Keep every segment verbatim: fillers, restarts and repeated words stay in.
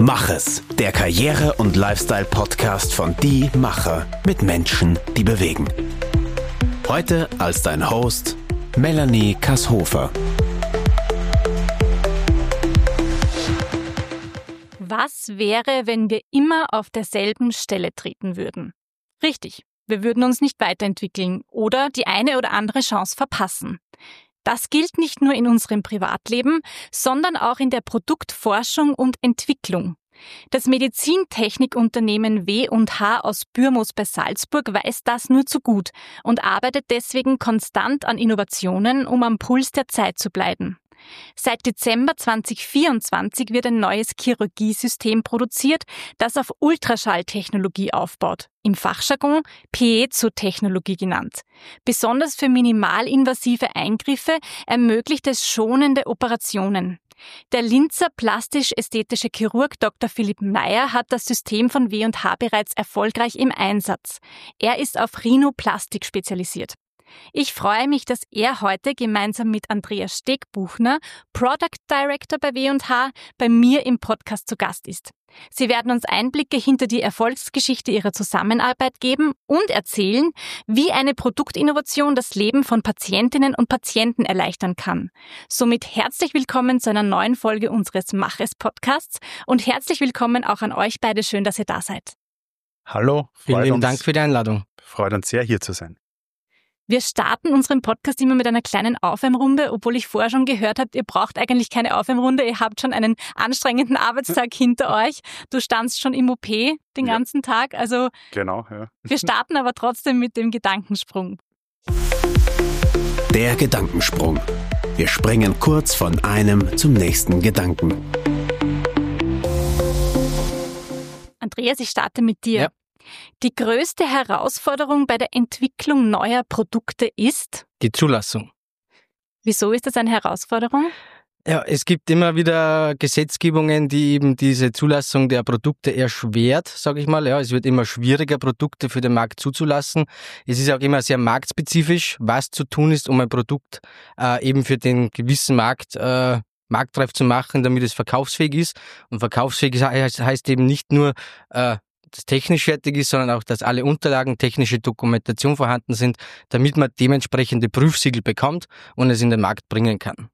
Mach es, der Karriere- und Lifestyle-Podcast von Die Macher mit Menschen, die bewegen. Heute als dein Host Melanie Kasshofer. Was wäre, wenn wir immer auf derselben Stelle treten würden? Richtig, wir würden uns nicht weiterentwickeln oder die eine oder andere Chance verpassen. Das gilt nicht nur in unserem Privatleben, sondern auch in der Produktforschung und Entwicklung. Das Medizintechnikunternehmen W und H aus Bürmos bei Salzburg weiß das nur zu gut und arbeitet deswegen konstant an Innovationen, um am Puls der Zeit zu bleiben. Seit Dezember zwanzig vierundzwanzig wird ein neues Chirurgiesystem produziert, das auf Ultraschalltechnologie aufbaut, im Fachjargon Piezo-Technologie genannt. Besonders für minimalinvasive Eingriffe ermöglicht es schonende Operationen. Der Linzer plastisch-ästhetische Chirurg Doktor Philipp Meyer hat das System von W und H bereits erfolgreich im Einsatz. Er ist auf Rhinoplastik spezialisiert. Ich freue mich, dass er heute gemeinsam mit Andreas Stegbuchner, Product Director bei W und H, bei mir im Podcast zu Gast ist. Sie werden uns Einblicke hinter die Erfolgsgeschichte ihrer Zusammenarbeit geben und erzählen, wie eine Produktinnovation das Leben von Patientinnen und Patienten erleichtern kann. Somit herzlich willkommen zu einer neuen Folge unseres Mach es Podcasts und herzlich willkommen auch an euch beide. Schön, dass ihr da seid. Hallo. Vielen lieben uns, Dank für die Einladung. Freut uns sehr, hier zu sein. Wir starten unseren Podcast immer mit einer kleinen Aufwärmrunde, obwohl ich vorher schon gehört habe, ihr braucht eigentlich keine Aufwärmrunde, ihr habt schon einen anstrengenden Arbeitstag hinter euch. Du standst schon im O P den Ja. ganzen Tag, also Genau, ja. wir starten aber trotzdem mit dem Gedankensprung. Der Gedankensprung. Wir springen kurz von einem zum nächsten Gedanken. Andreas, ich starte mit dir. Ja. Die größte Herausforderung bei der Entwicklung neuer Produkte ist? Die Zulassung. Wieso ist das eine Herausforderung? Ja, es gibt immer wieder Gesetzgebungen, die eben diese Zulassung der Produkte erschwert, sage ich mal. Ja, es wird immer schwieriger, Produkte für den Markt zuzulassen. Es ist auch immer sehr marktspezifisch, was zu tun ist, um ein Produkt äh, eben für den gewissen Markt äh, marktreif zu machen, damit es verkaufsfähig ist. Und verkaufsfähig heißt, heißt eben nicht nur äh, das technisch fertig ist, sondern auch, dass alle Unterlagen, technische Dokumentation vorhanden sind, damit man dementsprechende Prüfsiegel bekommt und es in den Markt bringen kann.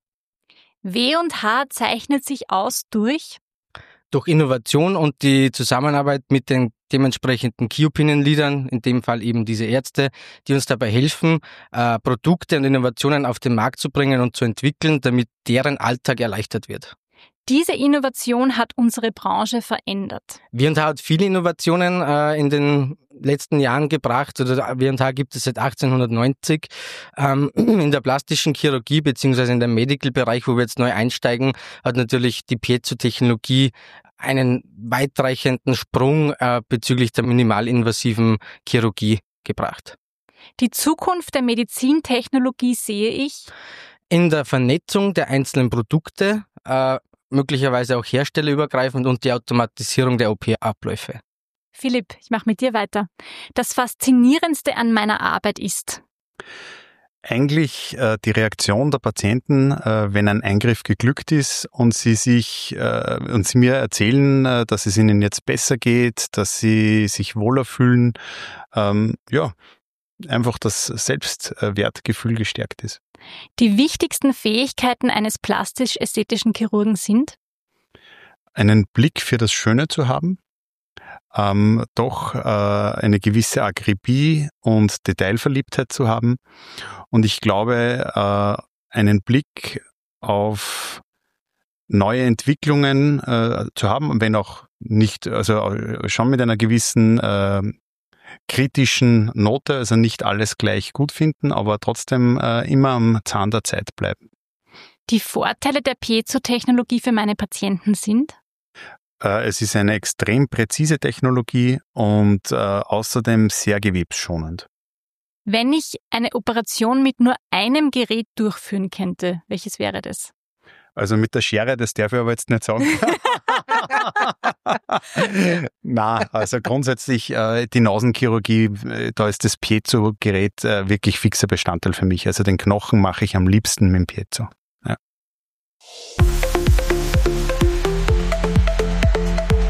W und H zeichnet sich aus durch? Durch Innovation und die Zusammenarbeit mit den dementsprechenden Key Opinion Leadern, in dem Fall eben diese Ärzte, die uns dabei helfen, äh, Produkte und Innovationen auf den Markt zu bringen und zu entwickeln, damit deren Alltag erleichtert wird. Diese Innovation hat unsere Branche verändert. W und H hat viele Innovationen äh, in den letzten Jahren gebracht. Oder W und H gibt es seit achtzehnhundertneunzig. Ähm, in der plastischen Chirurgie beziehungsweise in dem Medical-Bereich, wo wir jetzt neu einsteigen, hat natürlich die Piezo-Technologie einen weitreichenden Sprung äh, bezüglich der minimalinvasiven Chirurgie gebracht. Die Zukunft der Medizintechnologie sehe ich In der Vernetzung der einzelnen Produkte, äh, möglicherweise auch herstellerübergreifend und die Automatisierung der O P-Abläufe. Philipp, ich mache mit dir weiter. Das Faszinierendste an meiner Arbeit ist? Eigentlich äh, die Reaktion der Patienten, äh, wenn ein Eingriff geglückt ist und sie sich äh, und sie mir erzählen, äh, dass es ihnen jetzt besser geht, dass sie sich wohler fühlen. Ähm, ja, einfach das Selbstwertgefühl gestärkt ist. Die wichtigsten Fähigkeiten eines plastisch-ästhetischen Chirurgen sind? Einen Blick für das Schöne zu haben, ähm, doch äh, eine gewisse Akribie und Detailverliebtheit zu haben und ich glaube, äh, einen Blick auf neue Entwicklungen äh, zu haben, wenn auch nicht, also schon mit einer gewissen äh, kritischen Note, also nicht alles gleich gut finden, aber trotzdem äh, immer am Zahn der Zeit bleiben. Die Vorteile der Piezo-Technologie für meine Patienten sind? Äh, es ist eine extrem präzise Technologie und äh, außerdem sehr gewebsschonend. Wenn ich eine Operation mit nur einem Gerät durchführen könnte, welches wäre das? Also mit der Schere, das darf ich aber jetzt nicht sagen. Na, also grundsätzlich äh, die Nasenchirurgie, äh, da ist das Piezo-Gerät äh, wirklich fixer Bestandteil für mich. Also den Knochen mache ich am liebsten mit dem Piezo. Ja.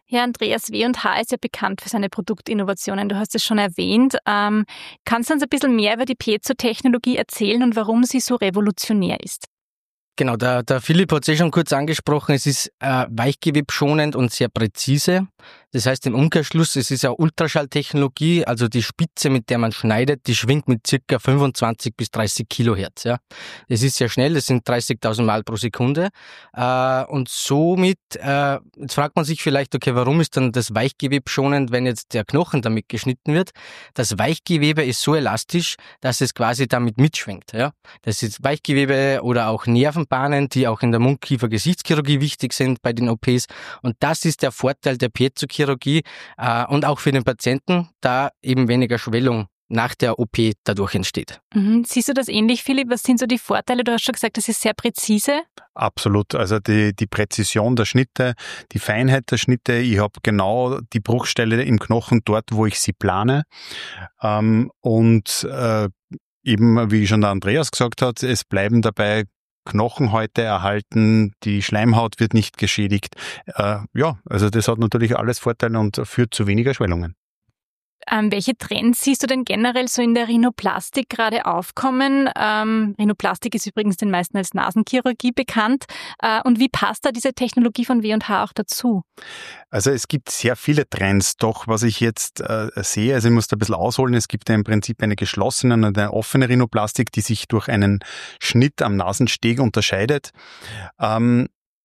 Ja, Andreas, W und H ist ja bekannt für seine Produktinnovationen. Du hast es schon erwähnt. Ähm, kannst du uns ein bisschen mehr über die Piezo-Technologie erzählen und warum sie so revolutionär ist? Genau, der, der Philipp hat es eh schon kurz angesprochen, es ist äh, weichgewebschonend und sehr präzise. Das heißt im Umkehrschluss, es ist ja Ultraschalltechnologie, also die Spitze, mit der man schneidet, die schwingt mit circa fünfundzwanzig bis dreißig Kilohertz. Ja. Das ist sehr schnell, das sind dreißigtausend Mal pro Sekunde. Äh, und somit, äh, jetzt fragt man sich vielleicht, okay, warum ist dann das Weichgewebe schonend, wenn jetzt der Knochen damit geschnitten wird? Das Weichgewebe ist so elastisch, dass es quasi damit mitschwingt. Ja. Das ist Weichgewebe oder auch Nervenbahnen, die auch in der Mundkiefer-Gesichtschirurgie wichtig sind bei den O Ps. Und das ist der Vorteil der Piezo-Chirurgie äh, und auch für den Patienten, da eben weniger Schwellung nach der O P dadurch entsteht. Mhm. Siehst du das ähnlich, Philipp? Was sind so die Vorteile? Du hast schon gesagt, das ist sehr präzise. Absolut. Also die, die Präzision der Schnitte, die Feinheit der Schnitte. Ich habe genau die Bruchstelle im Knochen dort, wo ich sie plane. Ähm, und äh, eben, wie schon der Andreas gesagt hat, es bleiben dabei Knochenhäute erhalten, die Schleimhaut wird nicht geschädigt. Äh, ja, also das hat natürlich alles Vorteile und führt zu weniger Schwellungen. Ähm, welche Trends siehst du denn generell so in der Rhinoplastik gerade aufkommen? Ähm, Rhinoplastik ist übrigens den meisten als Nasenchirurgie bekannt. Äh, und wie passt da diese Technologie von W und H auch dazu? Also es gibt sehr viele Trends, doch was ich jetzt äh, sehe, also ich muss da ein bisschen ausholen, es gibt ja im Prinzip eine geschlossene und eine offene Rhinoplastik, die sich durch einen Schnitt am Nasensteg unterscheidet. Ähm,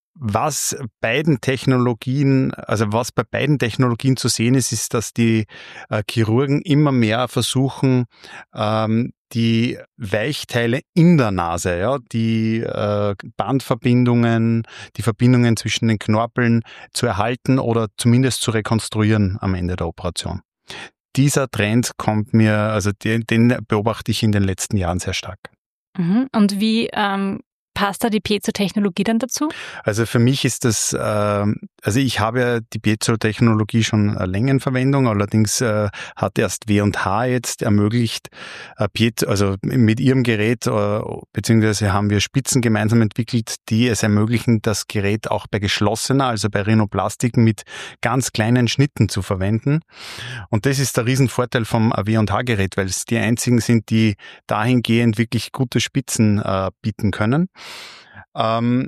Was beiden Technologien, also was bei beiden Technologien zu sehen ist, ist, dass die äh, Chirurgen immer mehr versuchen, ähm, die Weichteile in der Nase, ja, die äh, Bandverbindungen, die Verbindungen zwischen den Knorpeln zu erhalten oder zumindest zu rekonstruieren am Ende der Operation. Dieser Trend kommt mir, also den, den beobachte ich in den letzten Jahren sehr stark. Mhm. Und wie ähm passt da die Piezo-Technologie dann dazu? Also für mich ist das, äh, also ich habe ja die Piezo-Technologie schon äh, länger in Verwendung, allerdings äh, hat erst W und H jetzt ermöglicht, äh, Piezo, also mit ihrem Gerät, äh, beziehungsweise haben wir Spitzen gemeinsam entwickelt, die es ermöglichen, das Gerät auch bei geschlossener, also bei Rhinoplastiken mit ganz kleinen Schnitten zu verwenden. Und das ist der Riesenvorteil vom W und H-Gerät, weil es die einzigen sind, die dahingehend wirklich gute Spitzen äh, bieten können. Ähm,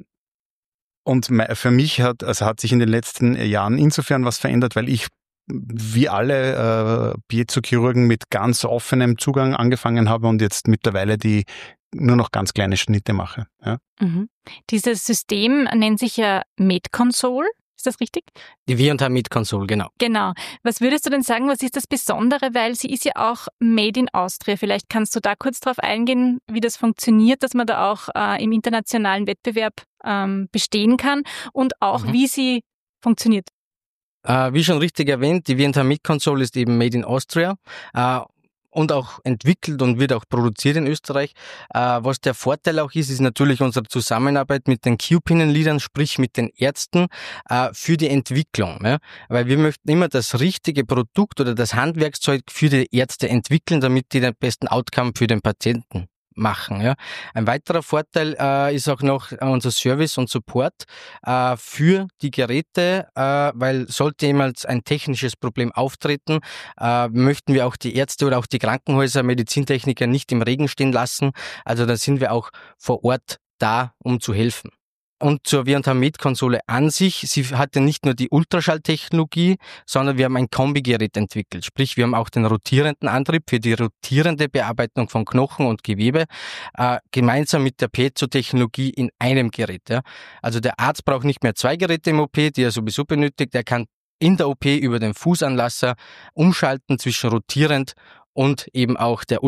und für mich hat, also hat sich in den letzten Jahren insofern was verändert, weil ich wie alle äh, Piezo-Chirurgen mit ganz offenem Zugang angefangen habe und jetzt mittlerweile die nur noch ganz kleine Schnitte mache. Ja. Mhm. Dieses System nennt sich ja MedConsole. Ist das richtig? Die W und H MedConsole, genau. Genau. Was würdest du denn sagen, was ist das Besondere? Weil sie ist ja auch made in Austria. Vielleicht kannst du da kurz drauf eingehen, wie das funktioniert, dass man da auch äh, im internationalen Wettbewerb ähm, bestehen kann und auch, mhm. wie sie funktioniert. Äh, wie schon richtig erwähnt, die W und H MedConsole ist eben made in Austria. Äh, und auch entwickelt und wird auch produziert in Österreich. Äh, was der Vorteil auch ist, ist natürlich unsere Zusammenarbeit mit den Key Opinion Leadern, sprich mit den Ärzten, äh, für die Entwicklung. Ja? Weil wir möchten immer das richtige Produkt oder das Handwerkszeug für die Ärzte entwickeln, damit die den besten Outcome für den Patienten machen. Ja. Ein weiterer Vorteil äh, ist auch noch unser Service und Support äh, für die Geräte, äh, weil sollte jemals ein technisches Problem auftreten, äh, möchten wir auch die Ärzte oder auch die Krankenhäuser, Medizintechniker nicht im Regen stehen lassen. Also da sind wir auch vor Ort da, um zu helfen. Und zur W und H MedConsole an sich, sie hatte nicht nur die Ultraschalltechnologie, sondern wir haben ein Kombigerät entwickelt. Sprich, wir haben auch den rotierenden Antrieb für die rotierende Bearbeitung von Knochen und Gewebe, äh, gemeinsam mit der Piezo-Technologie in einem Gerät. Ja. Also der Arzt braucht nicht mehr zwei Geräte im O P, die er sowieso benötigt. Er kann in der O P über den Fußanlasser umschalten zwischen rotierend und eben auch der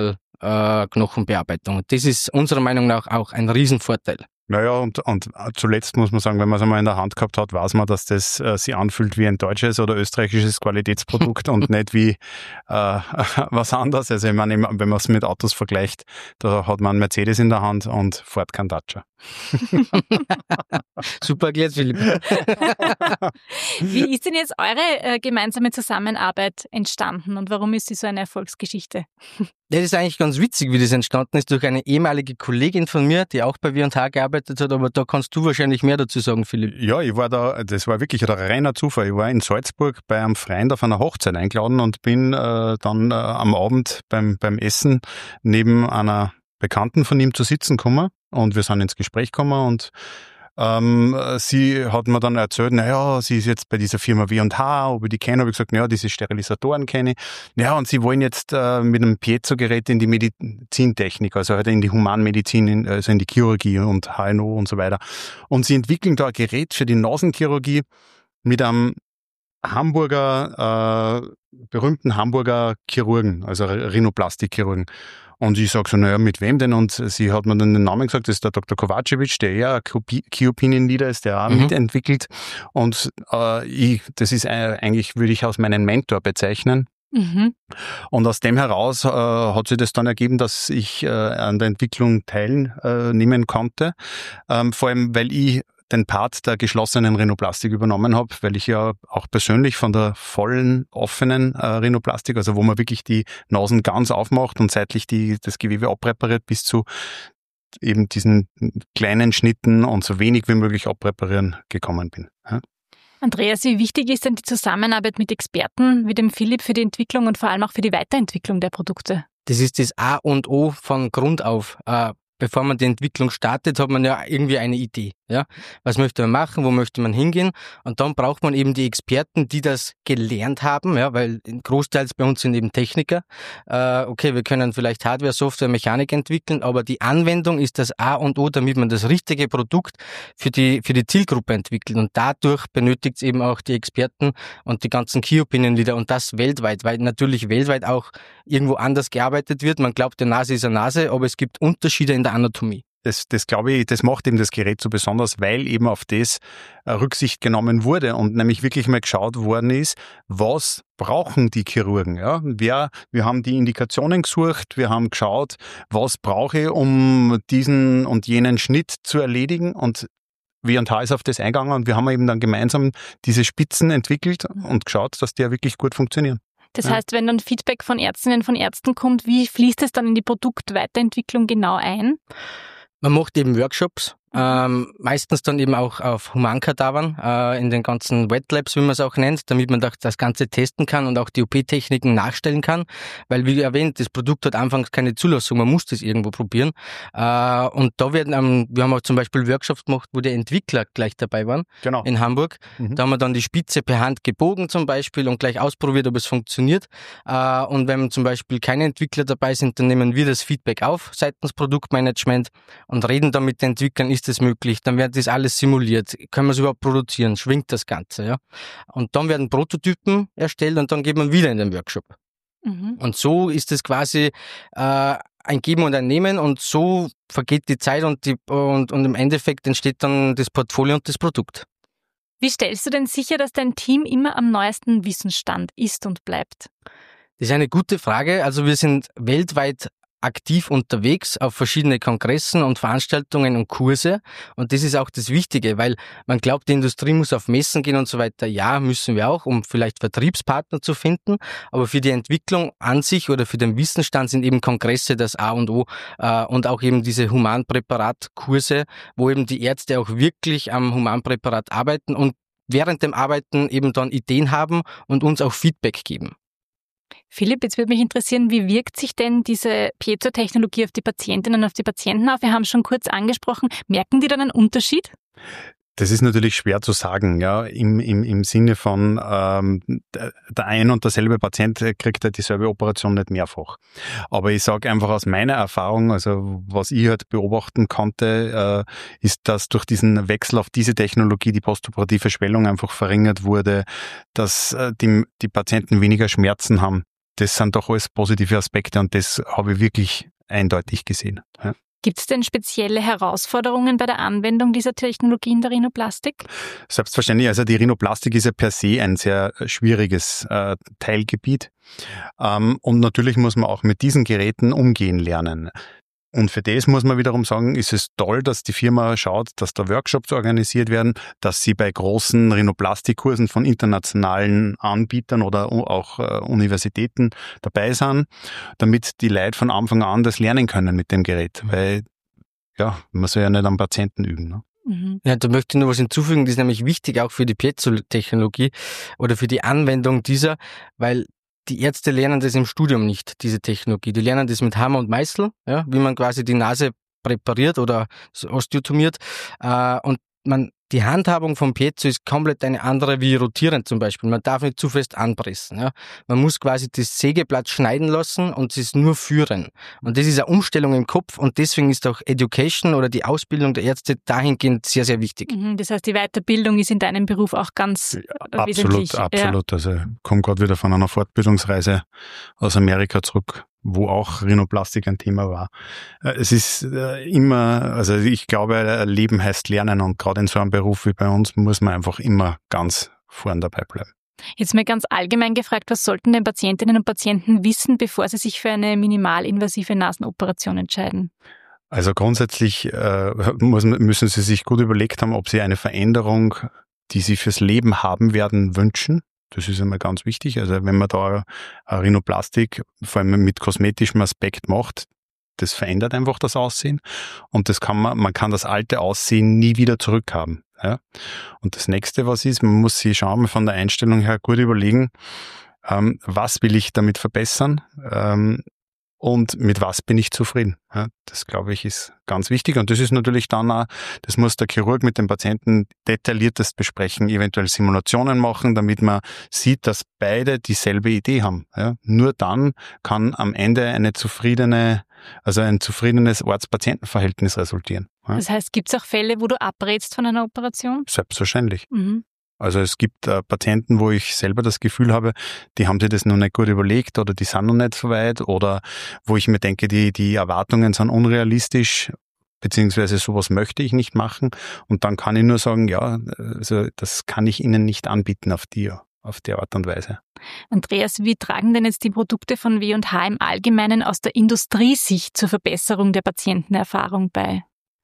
Ultraschall-Knochenbearbeitung. Das ist unserer Meinung nach auch ein Riesenvorteil. Naja, und, und zuletzt muss man sagen, wenn man es einmal in der Hand gehabt hat, weiß man, dass das äh, sich anfühlt wie ein deutsches oder österreichisches Qualitätsprodukt und nicht wie äh, was anderes. Also ich meine, wenn man es mit Autos vergleicht, da hat man einen Mercedes in der Hand und fährt kein Dacia. Super erklärt, Philipp. Wie ist denn jetzt eure äh, gemeinsame Zusammenarbeit entstanden und warum ist sie so eine Erfolgsgeschichte? Das ist eigentlich ganz witzig, wie das entstanden ist, durch eine ehemalige Kollegin von mir, die auch bei W und H gearbeitet hat, aber da kannst du wahrscheinlich mehr dazu sagen, Philipp. Ja, ich war da, das war wirklich ein reiner Zufall. Ich war in Salzburg bei einem Freund auf einer Hochzeit eingeladen und bin äh, dann äh, am Abend beim, beim Essen neben einer Bekannten von ihm zu sitzen gekommen und wir sind ins Gespräch gekommen und Ähm, sie hat mir dann erzählt, naja, sie ist jetzt bei dieser Firma W und H, ob ich die kenne, habe ich gesagt, naja, diese Sterilisatoren kenne ich. Ja, und sie wollen jetzt äh, mit einem Piezo-Gerät in die Medizintechnik, also halt in die Humanmedizin, in, also in die Chirurgie und H N O und so weiter. Und sie entwickeln da ein Gerät für die Nasenchirurgie mit einem Hamburger, äh, berühmten Hamburger Chirurgen, also Rhinoplastikchirurgen. Und ich sage so, naja, mit wem denn? Und sie hat mir dann den Namen gesagt, das ist der Doktor Kovacevic, der eher ein Key Opinion Leader ist, der auch mhm. mitentwickelt. Und äh, ich, das ist eigentlich, würde ich als meinen Mentor bezeichnen. Mhm. Und aus dem heraus äh, hat sich das dann ergeben, dass ich äh, an der Entwicklung teilnehmen konnte. Ähm, vor allem, weil ich den Part der geschlossenen Rhinoplastik übernommen habe, weil ich ja auch persönlich von der vollen, offenen äh, Rhinoplastik, also wo man wirklich die Nasen ganz aufmacht und seitlich die, das Gewebe abpräpariert, bis zu eben diesen kleinen Schnitten und so wenig wie möglich abpräparieren gekommen bin. Ja. Andreas, wie wichtig ist denn die Zusammenarbeit mit Experten wie dem Philipp für die Entwicklung und vor allem auch für die Weiterentwicklung der Produkte? Das ist das A und O von Grund auf. Äh, Bevor man die Entwicklung startet, hat man ja irgendwie eine Idee. Ja, was möchte man machen, wo möchte man hingehen? Und dann braucht man eben die Experten, die das gelernt haben, ja, weil großteils bei uns sind eben Techniker. Äh, okay, wir können vielleicht Hardware, Software, Mechanik entwickeln, aber die Anwendung ist das A und O, damit man das richtige Produkt für die für die Zielgruppe entwickelt. Und dadurch benötigt es eben auch die Experten und die ganzen Key Opinion Leader und das weltweit, weil natürlich weltweit auch irgendwo anders gearbeitet wird. Man glaubt, der Nase ist eine Nase, aber es gibt Unterschiede in der Anatomie. Das, das glaube ich, das macht eben das Gerät so besonders, weil eben auf das Rücksicht genommen wurde und nämlich wirklich mal geschaut worden ist, was brauchen die Chirurgen? Ja? Wer, wir haben die Indikationen gesucht, wir haben geschaut, was brauche ich, um diesen und jenen Schnitt zu erledigen und W und H ist auf das eingegangen und wir haben eben dann gemeinsam diese Spitzen entwickelt und geschaut, dass die ja wirklich gut funktionieren. Das ja. heißt, wenn dann Feedback von Ärztinnen, von Ärzten kommt, wie fließt es dann in die Produktweiterentwicklung genau ein? Man macht eben Workshops, ähm, meistens dann eben auch auf Humankadavern, äh, in den ganzen Wet Labs, wie man es auch nennt, damit man das Ganze testen kann und auch die O P-Techniken nachstellen kann, weil wie erwähnt, das Produkt hat anfangs keine Zulassung, man muss das irgendwo probieren äh, und da werden, ähm, wir haben auch zum Beispiel Workshops gemacht, wo die Entwickler gleich dabei waren, genau. in Hamburg, mhm. da haben wir dann die Spitze per Hand gebogen zum Beispiel und gleich ausprobiert, ob es funktioniert äh, und wenn zum Beispiel keine Entwickler dabei sind, dann nehmen wir das Feedback auf seitens Produktmanagement und reden dann mit den Entwicklern, ist das möglich, dann wird das alles simuliert, können wir es überhaupt produzieren, schwingt das Ganze, ja. Und dann werden Prototypen erstellt und dann geht man wieder in den Workshop. Mhm. Und so ist es quasi äh, ein Geben und ein Nehmen und so vergeht die Zeit und, die, und, und im Endeffekt entsteht dann das Portfolio und das Produkt. Wie stellst du denn sicher, dass dein Team immer am neuesten Wissensstand ist und bleibt? Das ist eine gute Frage. Also wir sind weltweit aktiv unterwegs auf verschiedene Kongressen und Veranstaltungen und Kurse und das ist auch das Wichtige, weil man glaubt, die Industrie muss auf Messen gehen und so weiter. Ja, müssen wir auch, um vielleicht Vertriebspartner zu finden, aber für die Entwicklung an sich oder für den Wissensstand sind eben Kongresse das A und O äh, und auch eben diese Humanpräparatkurse, wo eben die Ärzte auch wirklich am Humanpräparat arbeiten und während dem Arbeiten eben dann Ideen haben und uns auch Feedback geben. Philipp, jetzt würde mich interessieren, wie wirkt sich denn diese Piezo-Technologie auf die Patientinnen und auf die Patienten auf? Wir haben schon kurz angesprochen, merken die dann einen Unterschied? Das ist natürlich schwer zu sagen, ja, im, im, im Sinne von, ähm, der ein und derselbe Patient kriegt halt dieselbe Operation nicht mehrfach. Aber ich sage einfach aus meiner Erfahrung, also was ich halt beobachten konnte, äh, ist, dass durch diesen Wechsel auf diese Technologie die postoperative Schwellung einfach verringert wurde, dass äh, die, die Patienten weniger Schmerzen haben. Das sind doch alles positive Aspekte und das habe ich wirklich eindeutig gesehen. Ja. Gibt es denn spezielle Herausforderungen bei der Anwendung dieser Technologie in der Rhinoplastik? Selbstverständlich. Also die Rhinoplastik ist ja per se ein sehr schwieriges äh, Teilgebiet. Ähm, und natürlich muss man auch mit diesen Geräten umgehen lernen. Und für das muss man wiederum sagen, ist es toll, dass die Firma schaut, dass da Workshops organisiert werden, dass sie bei großen Rhinoplastikkursen von internationalen Anbietern oder auch äh, Universitäten dabei sind, damit die Leute von Anfang an das lernen können mit dem Gerät. Weil, ja, man soll ja nicht am Patienten üben. Ne? Mhm. Ja, da möchte ich noch was hinzufügen, das ist nämlich wichtig auch für die Piezo-Technologie oder für die Anwendung dieser, weil die Ärzte lernen das im Studium nicht, diese Technologie. Die lernen das mit Hammer und Meißel, ja, wie man quasi die Nase präpariert oder osteotomiert. Äh, und man, die Handhabung vom Piezo ist komplett eine andere wie rotierend zum Beispiel. Man darf nicht zu fest anpressen. Ja. Man muss quasi das Sägeblatt schneiden lassen und es ist nur führen. Und das ist eine Umstellung im Kopf und deswegen ist auch Education oder die Ausbildung der Ärzte dahingehend sehr, sehr wichtig. Das heißt, die Weiterbildung ist in deinem Beruf auch ganz ja, wesentlich. Absolut, absolut. Ja. Also ich komme gerade wieder von einer Fortbildungsreise aus Amerika zurück, wo auch Rhinoplastik ein Thema war. Es ist immer, also ich glaube, Leben heißt Lernen und gerade in so einem Beruf wie bei uns muss man einfach immer ganz vorn dabei bleiben. Jetzt mal ganz allgemein gefragt, was sollten denn Patientinnen und Patienten wissen, bevor sie sich für eine minimalinvasive Nasenoperation entscheiden? Also grundsätzlich äh, muss, müssen sie sich gut überlegt haben, ob sie eine Veränderung, die sie fürs Leben haben werden, wünschen. Das ist einmal ganz wichtig. Also wenn man da eine Rhinoplastik, vor allem mit kosmetischem Aspekt macht, das verändert einfach das Aussehen. Und das kann man, man kann das alte Aussehen nie wieder zurückhaben. Ja? Und das nächste, was ist, man muss sich schauen, von der Einstellung her gut überlegen, ähm, was will ich damit verbessern? Ähm, Und mit was bin ich zufrieden? Ja, das, glaube ich, ist ganz wichtig. Und das ist natürlich dann auch, das muss der Chirurg mit dem Patienten detailliertest besprechen, eventuell Simulationen machen, damit man sieht, dass beide dieselbe Idee haben. Ja, nur dann kann am Ende eine zufriedene, also ein zufriedenes Arzt-Patienten-Verhältnis resultieren. Ja. Das heißt, gibt es auch Fälle, wo du abrätst von einer Operation? Selbstverständlich. Mhm. Also es gibt äh, Patienten, wo ich selber das Gefühl habe, die haben sich das noch nicht gut überlegt oder die sind noch nicht so weit oder wo ich mir denke, die, die Erwartungen sind unrealistisch, beziehungsweise sowas möchte ich nicht machen. Und dann kann ich nur sagen, ja, also das kann ich Ihnen nicht anbieten auf die, auf die Art und Weise. Andreas, wie tragen denn jetzt die Produkte von W und H im Allgemeinen aus der Industriesicht zur Verbesserung der Patientenerfahrung bei?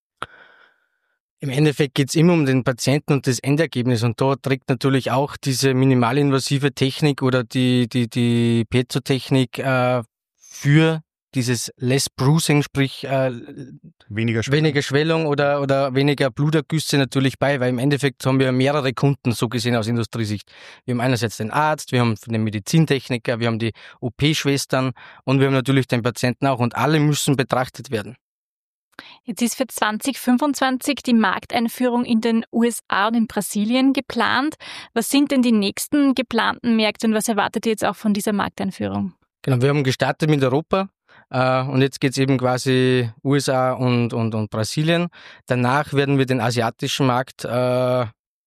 Im Endeffekt geht es immer um den Patienten und das Endergebnis und da trägt natürlich auch diese minimalinvasive Technik oder die die die Piezo-Technik äh, für dieses Less Bruising, sprich äh, weniger Schwellung, weniger Schwellung oder oder weniger Blutergüsse natürlich bei, weil im Endeffekt haben wir mehrere Kunden, so gesehen aus Industriesicht. Wir haben einerseits den Arzt, wir haben den Medizintechniker, wir haben die O P-Schwestern und wir haben natürlich den Patienten auch und alle müssen betrachtet werden. Jetzt ist für zwanzig fünfundzwanzig die Markteinführung in den U S A und in Brasilien geplant. Was sind denn die nächsten geplanten Märkte und was erwartet ihr jetzt auch von dieser Markteinführung? Genau, wir haben gestartet mit Europa äh, und jetzt geht's eben quasi U S A und, und, und Brasilien. Danach werden wir den asiatischen Markt äh,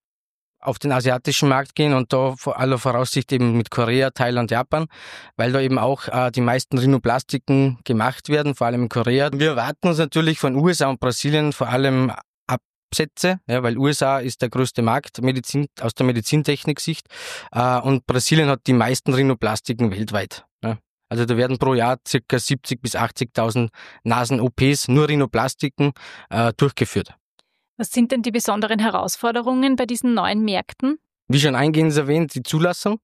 auf den asiatischen Markt gehen und da vor aller Voraussicht eben mit Korea, Thailand, Japan, weil da eben auch äh, die meisten Rhinoplastiken gemacht werden, vor allem in Korea. Wir erwarten uns natürlich von U S A und Brasilien vor allem Absätze, ja, weil U S A ist der größte Markt Medizin, aus der Medizintechnik-Sicht äh, und Brasilien hat die meisten Rhinoplastiken weltweit. Ja. Also da werden pro Jahr ca. siebzig bis achtzigtausend Nasen-O Ps, nur Rhinoplastiken, äh, durchgeführt. Was sind denn die besonderen Herausforderungen bei diesen neuen Märkten? Wie schon eingehend erwähnt, die Zulassung.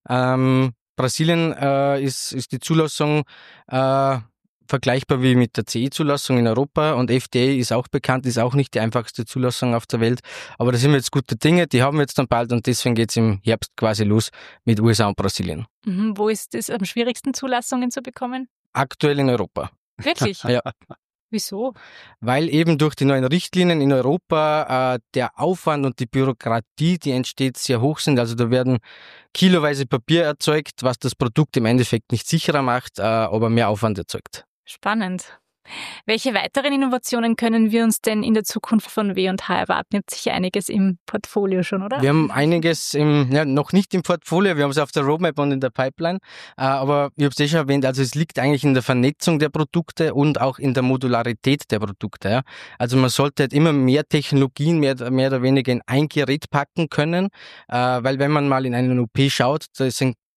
Ähm, Brasilien äh, ist, ist die Zulassung äh, vergleichbar wie mit der C E-Zulassung in Europa und F D A ist auch bekannt, ist auch nicht die einfachste Zulassung auf der Welt. Aber da sind wir jetzt gute Dinge, die haben wir jetzt dann bald und deswegen geht es im Herbst quasi los mit U S A und Brasilien. Mhm, wo ist es am schwierigsten, Zulassungen zu bekommen? Aktuell in Europa. Wirklich? Ja. Wieso? Weil eben durch die neuen Richtlinien in Europa äh, der Aufwand und die Bürokratie, die entsteht, sehr hoch sind. Also da werden kiloweise Papier erzeugt, was das Produkt im Endeffekt nicht sicherer macht, äh, aber mehr Aufwand erzeugt. Spannend. Welche weiteren Innovationen können wir uns denn in der Zukunft von W und H erwarten? Ihr habt sicher einiges im Portfolio schon, oder? Wir haben einiges im, ja, noch nicht im Portfolio, wir haben es auf der Roadmap und in der Pipeline, äh, aber ich habe es eh schon erwähnt, also es liegt eigentlich in der Vernetzung der Produkte und auch in der Modularität der Produkte. Ja. Also man sollte halt immer mehr Technologien mehr, mehr oder weniger in ein Gerät packen können, äh, weil wenn man mal in einen O P schaut, da sind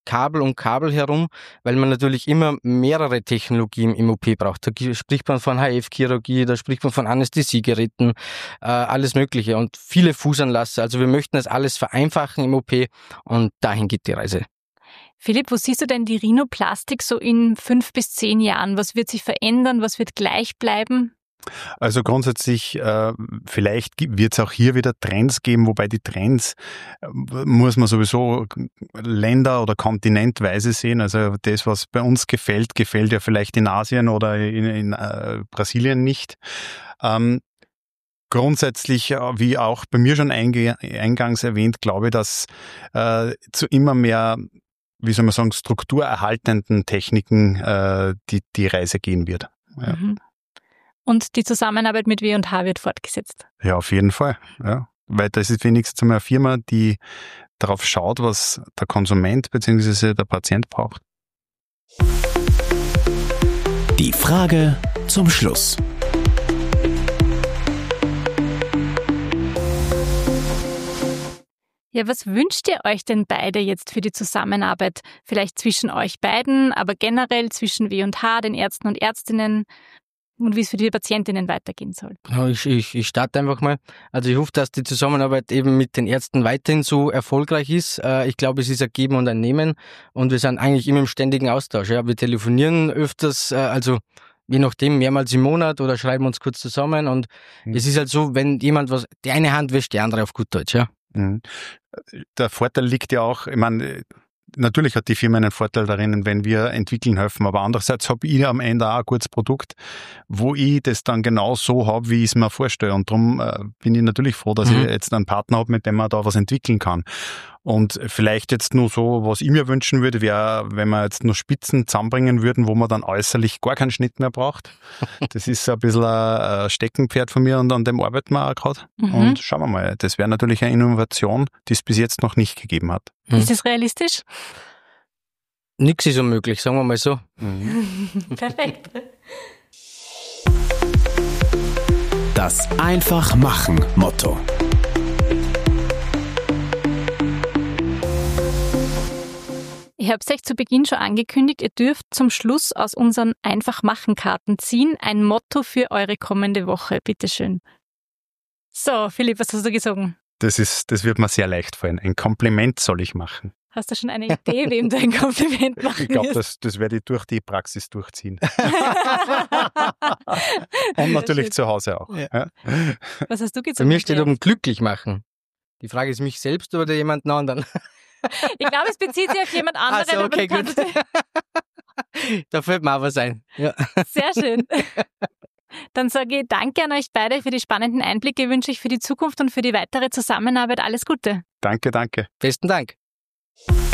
Kabel um Kabel herum, weil man natürlich immer mehrere Technologien im O P braucht. Da spricht man von H F-Chirurgie, da spricht man von Anästhesiegeräten, äh, alles Mögliche und viele Fußanlasser. Also wir möchten das alles vereinfachen im O P und dahin geht die Reise. Philipp, wo siehst du denn die Rhinoplastik so in fünf bis zehn Jahren? Was wird sich verändern? Was wird gleich bleiben? Also grundsätzlich, äh, vielleicht wird es auch hier wieder Trends geben, wobei die Trends äh, muss man sowieso länder- oder kontinentweise sehen. Also das, was bei uns gefällt, gefällt ja vielleicht in Asien oder in, in äh, Brasilien nicht. Ähm, Grundsätzlich, wie auch bei mir schon einge- eingangs erwähnt, glaube ich, dass äh, zu immer mehr, wie soll man sagen, strukturerhaltenden Techniken äh, die, die Reise gehen wird. Ja. Mhm. Und die Zusammenarbeit mit W und H wird fortgesetzt? Ja, auf jeden Fall. Ja. Weil das ist wenigstens eine Firma, die darauf schaut, was der Konsument bzw. der Patient braucht. Die Frage zum Schluss. Ja, was wünscht ihr euch denn beide jetzt für die Zusammenarbeit? Vielleicht zwischen euch beiden, aber generell zwischen W und H, den Ärzten und Ärztinnen und wie es für die Patientinnen weitergehen soll? Ja, ich, ich, ich starte einfach mal. Also ich hoffe, dass die Zusammenarbeit eben mit den Ärzten weiterhin so erfolgreich ist. Ich glaube, es ist ein Geben und ein Nehmen und wir sind eigentlich immer im ständigen Austausch. Ja, wir telefonieren öfters, also je nachdem mehrmals im Monat oder schreiben uns kurz zusammen und mhm. es ist halt so, wenn jemand was, die eine Hand wäscht die andere auf gut Deutsch, ja. Mhm. Der Vorteil liegt ja auch, ich meine, natürlich hat die Firma einen Vorteil darin, wenn wir entwickeln helfen, aber andererseits habe ich am Ende auch ein gutes Produkt, wo ich das dann genau so habe, wie ich es mir vorstelle. Und darum äh, bin ich natürlich froh, dass mhm. ich jetzt einen Partner habe, mit dem man da was entwickeln kann. Und vielleicht jetzt nur so, was ich mir wünschen würde, wäre, wenn wir jetzt nur Spitzen zusammenbringen würden, wo man dann äußerlich gar keinen Schnitt mehr braucht. Das ist ein bisschen ein Steckenpferd von mir und an dem arbeiten wir auch gerade. Mhm. Und schauen wir mal, das wäre natürlich eine Innovation, die es bis jetzt noch nicht gegeben hat. Mhm. Ist es realistisch? Nix ist unmöglich, sagen wir mal so. Mhm. Perfekt. Das Einfach-Machen-Motto. Ich habe es euch zu Beginn schon angekündigt, ihr dürft zum Schluss aus unseren Einfach-Machen-Karten ziehen. Ein Motto für eure kommende Woche, bitteschön. So, Philipp, was hast du gesagt? Das ist, das wird mir sehr leicht fallen. Ein Kompliment soll ich machen. Hast du schon eine Idee, wem du ein Kompliment machen Ich glaube, wirst? das, das werde ich durch die Praxis durchziehen. Und natürlich zu Hause auch. Ja. Ja. Was hast du gesagt? Bei mir steht oben glücklich machen. Die Frage ist mich selbst oder jemanden anderen? Ich glaube, es bezieht sich auf jemand anderen. Also, okay, aber gut. Da fällt mir auch was ein. Ja. Sehr schön. Dann sage ich danke an euch beide für die spannenden Einblicke, wünsche ich für die Zukunft und für die weitere Zusammenarbeit alles Gute. Danke, danke. Besten Dank.